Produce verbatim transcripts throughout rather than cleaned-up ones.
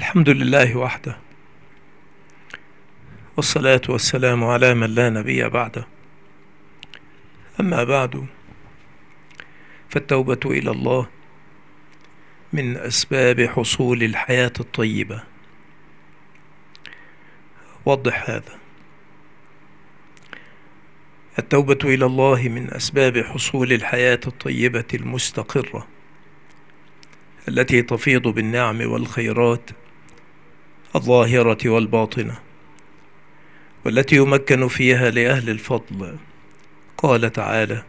الحمد لله وحده، والصلاة والسلام على من لا نبي بعده. أما بعد، فالتوبة إلى الله من أسباب حصول الحياة الطيبة. وضح هذا. التوبة إلى الله من أسباب حصول الحياة الطيبة المستقرة التي تفيض بالنعم والخيرات الظاهرة والباطنة، والتي يمكن فيها لأهل الفضل. قال تعالى: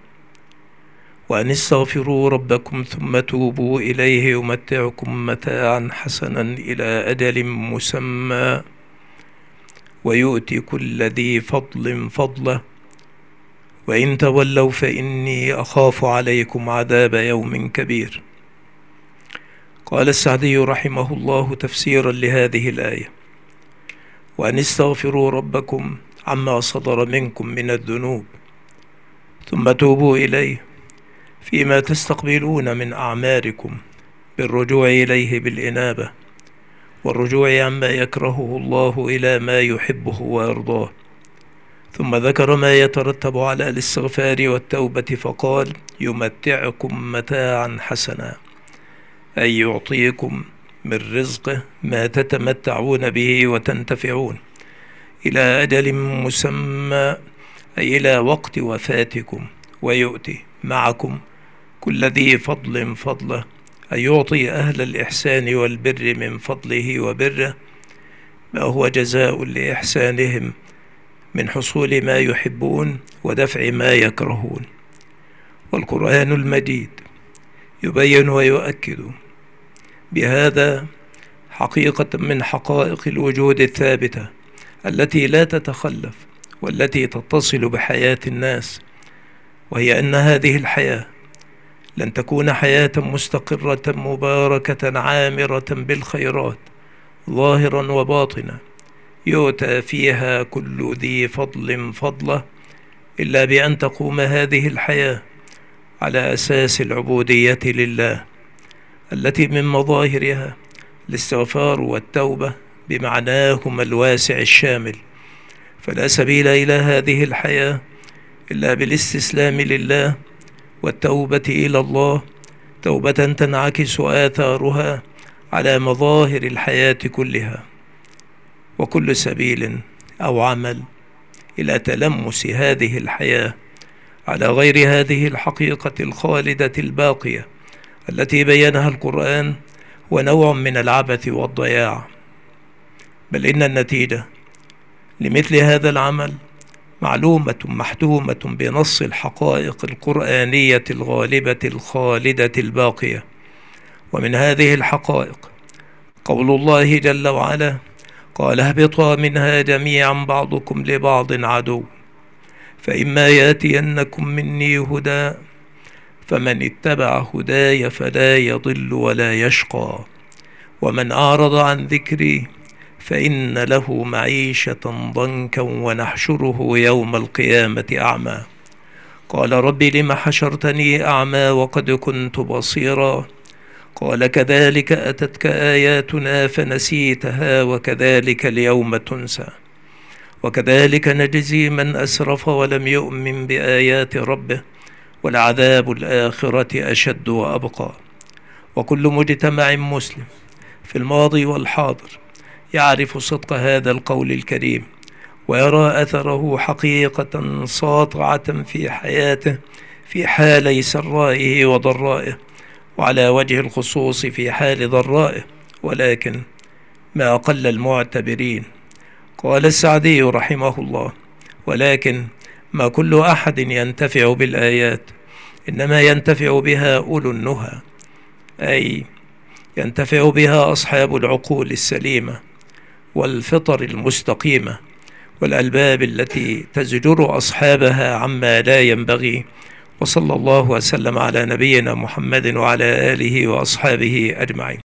وأن استغفروا ربكم ثم توبوا إليه يمتعكم متاعا حسنا إلى أجل مسمى ويؤتي كل ذي فضل فضله وإن تولوا فإني أخاف عليكم عذاب يوم كبير. قال السعدي رحمه الله تفسيرا لهذه الآية: وأن استغفروا ربكم عما صدر منكم من الذنوب ثم توبوا إليه فيما تستقبلون من أعمالكم بالرجوع إليه بالإنابة والرجوع عما يكرهه الله إلى ما يحبه ويرضاه. ثم ذكر ما يترتب على الاستغفار والتوبة فقال: يمتعكم متاعا حسنا، أي يعطيكم من رزقه ما تتمتعون به وتنتفعون، إلى أجل مسمى أي إلى وقت وفاتكم، ويؤتي معكم كل ذي فضل فضله، أي يعطي أهل الإحسان والبر من فضله وبره ما هو جزاء لإحسانهم من حصول ما يحبون ودفع ما يكرهون. والقرآن المجيد يبين ويؤكد بهذا حقيقة من حقائق الوجود الثابتة التي لا تتخلف والتي تتصل بحياة الناس، وهي أن هذه الحياة لن تكون حياة مستقرة مباركة عامرة بالخيرات ظاهرا وباطنا يؤتى فيها كل ذي فضل فضله، إلا بأن تقوم هذه الحياة على أساس العبودية لله التي من مظاهرها الاستغفار والتوبة بمعناهما الواسع الشامل. فلا سبيل إلى هذه الحياة إلا بالاستسلام لله والتوبة إلى الله، توبة تنعكس آثارها على مظاهر الحياة كلها. وكل سبيل أو عمل إلى تلمس هذه الحياة على غير هذه الحقيقة الخالدة الباقية التي بينها القرآن هو نوع من العبث والضياع، بل إن النتيجة لمثل هذا العمل معلومة محتومة بنص الحقائق القرآنية الغالبة الخالدة الباقية. ومن هذه الحقائق قول الله جل وعلا: قال اهبطا منها جميعا بعضكم لبعض عدو فإما يأتينكم مني هدى فمن اتبع هداي فلا يضل ولا يشقى ومن أعرض عن ذكري فإن له معيشة ضنكا ونحشره يوم القيامة أعمى. قال رب لم حشرتني أعمى وقد كنت بصيرا قال كذلك أتتك آياتنا فنسيتها وكذلك اليوم تنسى وكذلك نجزي من أسرف ولم يؤمن بآيات ربه ولعذاب الآخرة أشد وأبقى. وكل مجتمع مسلم في الماضي والحاضر يعرف صدق هذا القول الكريم ويرى أثره حقيقة ساطعة في حياته في حالي سرائه وضرائه، وعلى وجه الخصوص في حال ضرائه، ولكن ما أقل المعتبرين. قال السعدي رحمه الله: ولكن ما كل أحد ينتفع بالآيات، إنما ينتفع بها أولو النهى، أي ينتفع بها أصحاب العقول السليمة والفطر المستقيمة والألباب التي تزجر أصحابها عما لا ينبغي. وصلى الله وسلم على نبينا محمد وعلى آله وأصحابه أجمعين.